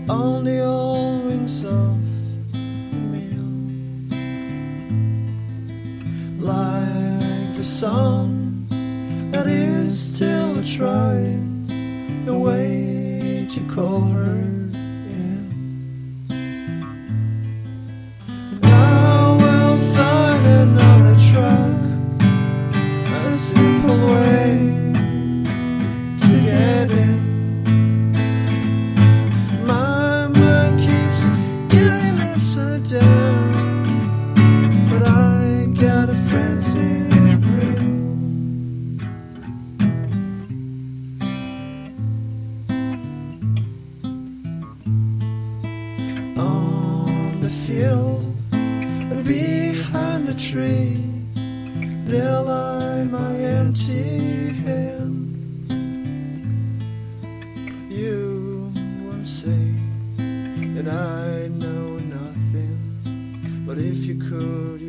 on the old wings of the meal, like the song that is still trying a way to call her in. Now we'll find another track, a simple way to get in. My mind keeps getting upside down, but I got a frenzy ring. On the field and behind the tree, there lie my empty hand. You won't say that I know nothing, but if you could,